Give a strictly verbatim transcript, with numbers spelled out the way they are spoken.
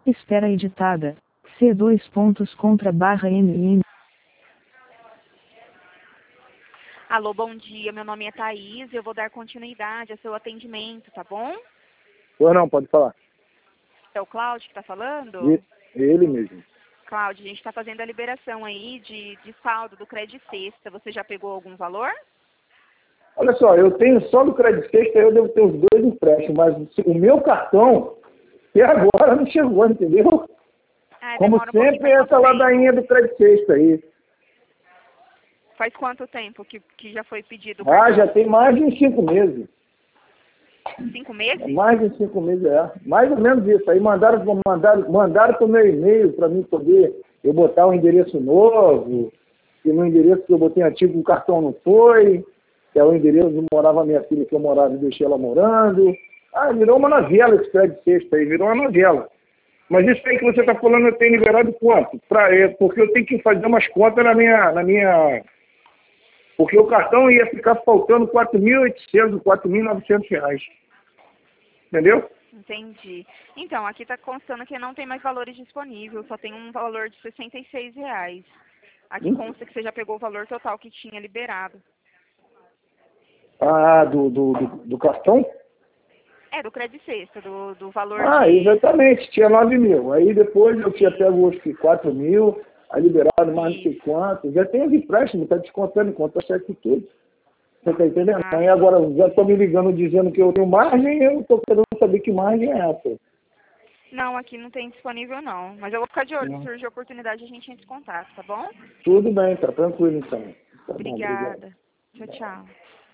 Espera editada. C dois pontos contra barra M M. Alô, bom dia. Meu nome é Thaís e eu vou dar continuidade ao seu atendimento, tá bom? Ou não, pode falar. É o Cláudio que está falando? E, ele mesmo. Cláudio, a gente está fazendo a liberação aí de, de saldo do Credit Sexta. Você já pegou algum valor? Olha só, eu tenho só do Credit Sexta, eu devo ter os dois empréstimos, mas o meu cartão, até agora não chegou, entendeu? Ah, Como demora um sempre, pouquinho. Faz essa quanto ladainha tempo? do Credit Sexta aí. Faz quanto tempo que, que já foi pedido o Ah, cartão? já tem mais de uns cinco meses. Cinco meses? Mais de cinco meses, é. Mais ou menos isso. Aí mandaram, mandaram, mandaram para o meu e-mail para mim poder eu botar um endereço novo, e no endereço que eu botei antigo o cartão não foi, que é o endereço onde morava minha filha, que eu morava e deixei ela morando. Ah, virou uma novela esse Credit Sexta aí, virou uma novela. Mas isso aí que você está falando, eu tenho liberado quanto? Pra, é, porque eu tenho que fazer umas contas na minha... Na minha porque o cartão ia ficar faltando quatro mil e oitocentos, quatro mil e novecentos reais. Entendeu? Entendi. Então, aqui está constando que não tem mais valores disponíveis, só tem um valor de sessenta e seis reais. Aqui Hum? consta que você já pegou o valor total que tinha liberado. Ah, do, do, do, do cartão? É, do Credit Sexta, do, do valor Ah, de... exatamente, tinha nove mil. Aí depois eu tinha pego acho que quatro mil, aí liberado mais não sei Isso. quanto. Já tem os empréstimos, está descontando, conta certo e tudo. Você está entendendo? Ah, Aí agora já estão me ligando dizendo que eu tenho margem, eu estou querendo saber que margem é essa. não, aqui não tem disponível não. Mas eu vou ficar de olho. Se Não. surgir oportunidade, a gente entra em contato, tá bom? Tudo bem, tá tranquilo então. Tá bom, obrigado. Obrigada. Tchau, tchau.